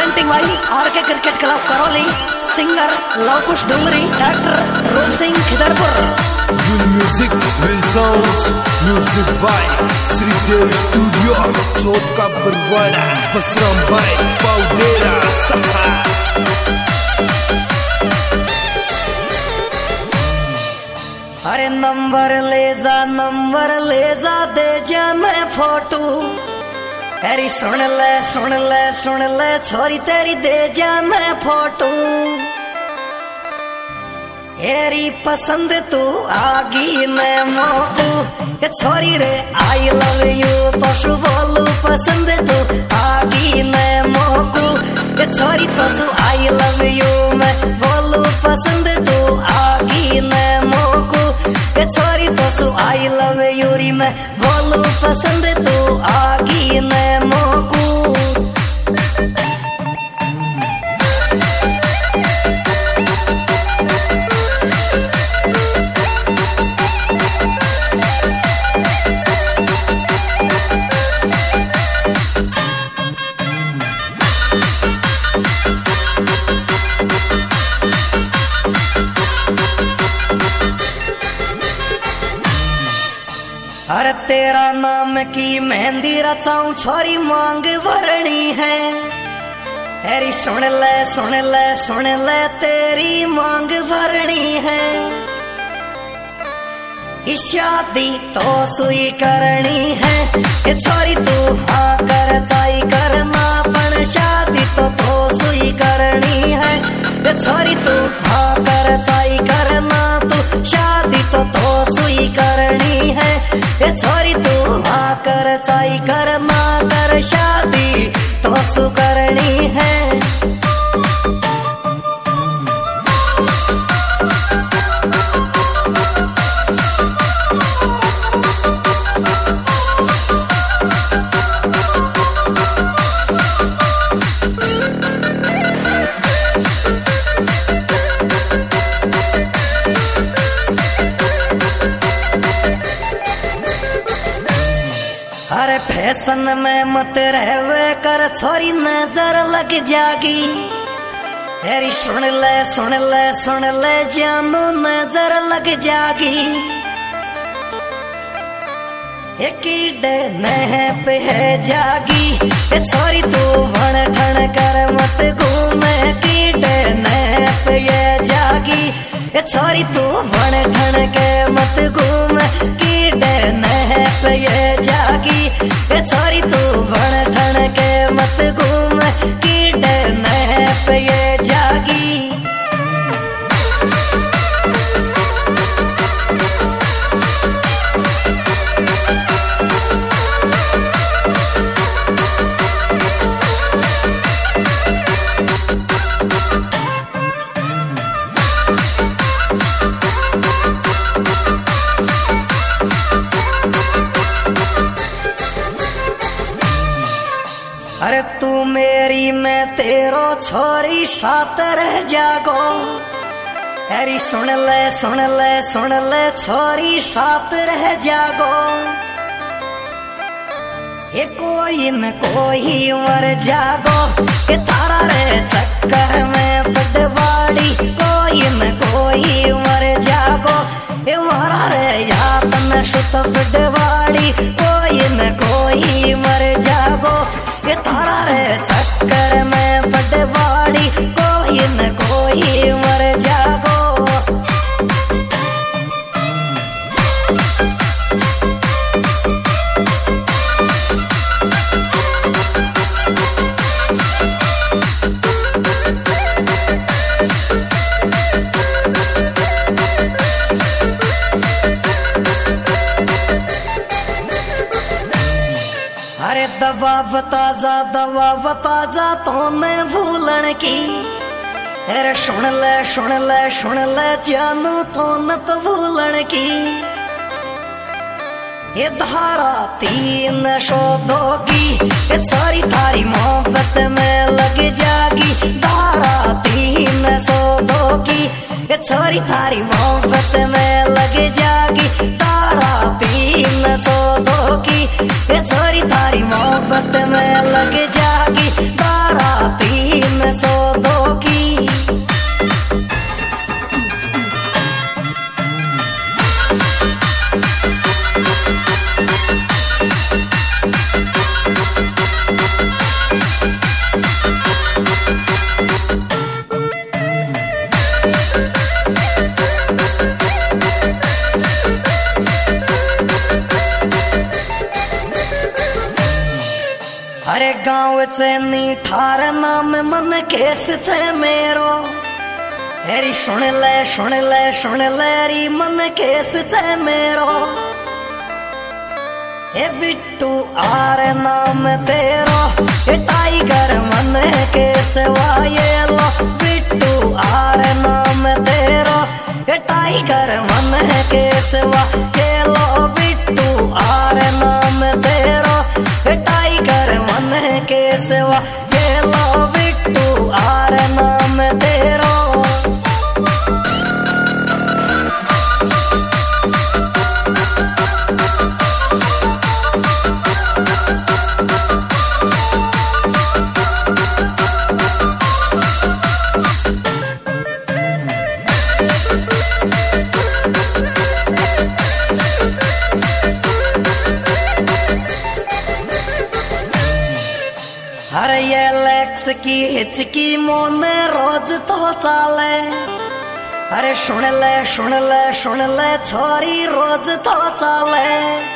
Presenting भाई R K cricket club Karauli, singer Lavkush Dungri, actor Roop Singh Khidarpur. Music will sounds, music by Shridev studio, Chauth ka Barwara, Basram भाई पाउडेरा सफा। अरे number ले जा दे जा मैं फोटो, तेरी सुन ले छोरी तेरी दे जा मैं फोटो। तेरी पसंद तू आगी मैं मोकू, ये छोरी रे आई लव यू पशु बोलू पसंद तू आगी मैं मोकू। ये छोरी पशु आई लव यू मैं बोलू पसंद तू आगी मैं मोकू। ये छोरी पशु आई लव यू री मैं बोलू पसंद तू आगी मैं मोकू। अरे तेरा नाम की मेहंदी रचाऊं छोरी मांग भरनी है। तेरी सुन ले तेरी मांग भरनी है। शादी तो सुई करनी है, ये छोरी तू हाँ कर चाई करना पण शादी तो सुई करनी है। ये छोरी तू हाँ कर चाई करना तू शादी तो सुई करनी है। ये छोरी तू हाँ कर चाई करना कर शादी तो सु करनी है। अरे फैशन में मत रहवे कर छोरी नजर लग जागी। तेरी सुन ले जानू नजर लग जागी। ये कीड़े नह पे है जागी, ये छोरी तू भण ठण कर मत घूमे। कीड़े नह पे ये जागी, ये छोरी तू भण ठण के मत घूमे। कीड़े नह पे ये जागी, ये छोरी तू भण ठण के मत घूमे। कीड़े नह पे ये जागी। अरे तू मेरी मैं तेरो छोरी साथ रह जागो। तेरी सुन ले छोरी साथ रह जागो। ये कोई न कोई मर जागो, ये तारा रे चक्कर में बटवाड़ी। कोई न कोई मर जागो, ये मारा रे याद न शुत बटवाड़ी। कोई न कोई मर जागो, ये तारा रे चक्कर में बटवाड़ी। कोई न कोई मर जागो। अरे दवा बता जा तो मैं भूलन की। अरे सुन ले जानू तो न तो भूलन की। ये धारा 302 की, ये सारी थारी मोहब्बत में लग जागी। धारा 302 की, ये सारी थारी मोहब्बत में लग जागी। धारा 302 की, ये सारी थारी मोहब्बत में लग जागी। धारा 3 चैनी ठार नाम मन केस छे मेरो हेरी सुन ले री मन केस छे मेरो हे बिट्टू आर नाम तेरो हे टाइगर मन केस वाये लो बिट्टू आर नाम तेरो हे टाइगर मन केस वाये लो बिट्टू आर नाम तेरो हे टाइगर मन केस वाये लो बिट्टू आर नाम तेरो अरे ये लेक्स की हिचकी मोने रोज तो चाले अरे सुन ले छोरी रोज तो चाले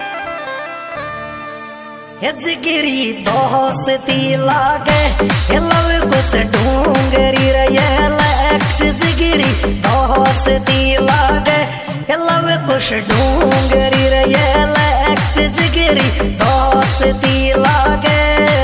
हिचगिरी दोस्ती लागे ये लव कुछ ढूंगरी रे ये लेक्स जिगिरी दोस्ती लागे ये लव कुछ ढूंगरी रे ये लेक्स जिगिरी दोस्ती लागे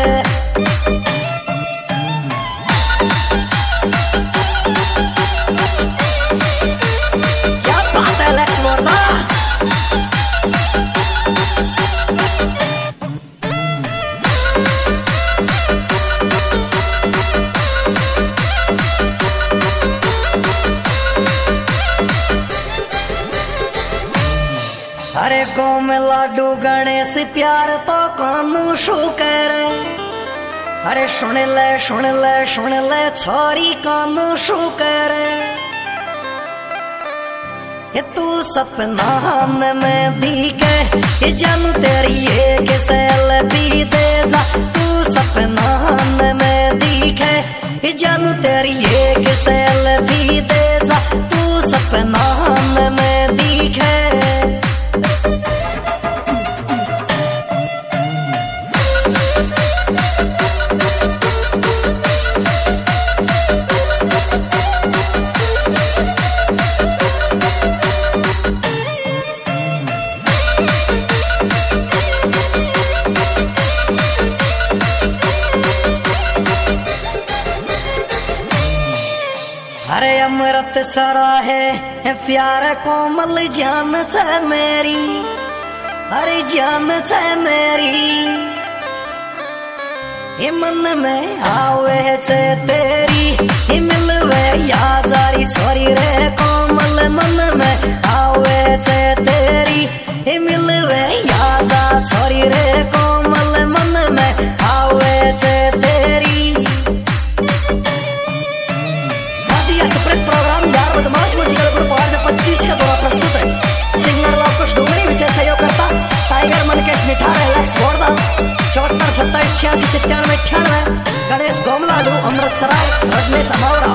अरे गो में लाडू गणेश प्यार तो कानू शू करे अरे सुन ले छोरी कानू शू करे ये तू सपना में दिखे ये जानू तेरी एक सेल्फी दे जा तू सपना में दिखे ये जानू तेरी एक सेल्फी दे जा तू सपना में दिखे अरे अमृत सरा है प्यार कोमल जान छे मेरी अरे जान छे मेरी ये मन में आवे छे तेरी ये मिलवे याद जारी छोरी रे कोमल मन में आवे छे तेरी ये मिलवे याद छोरी रे कोमल मन में आवे छे तेरी प्रोग्राम यार बदमाश म्यूजिकल ग्रुप और 25 का दौरा प्रस्तुत है सिंगर लवकुश डोंगरी विशेष सहयोग करता टाइगर मनकेश निठार रिलैक्स बोर्दा 74 27 86 97 98 गणेश गोमलाडू अमृतसराय रजनीश अमावरा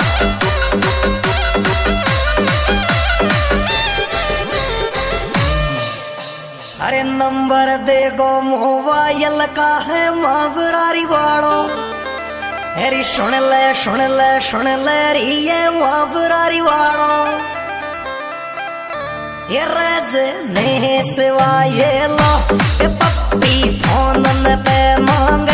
अरे नंबर दे गो मोबाइल का है मावरारी वाड़ो हेरी सुन ले री ये वाबरारी वाड़ो ये रज ने सिवा ये लो ये पप्पी फोन पे मांग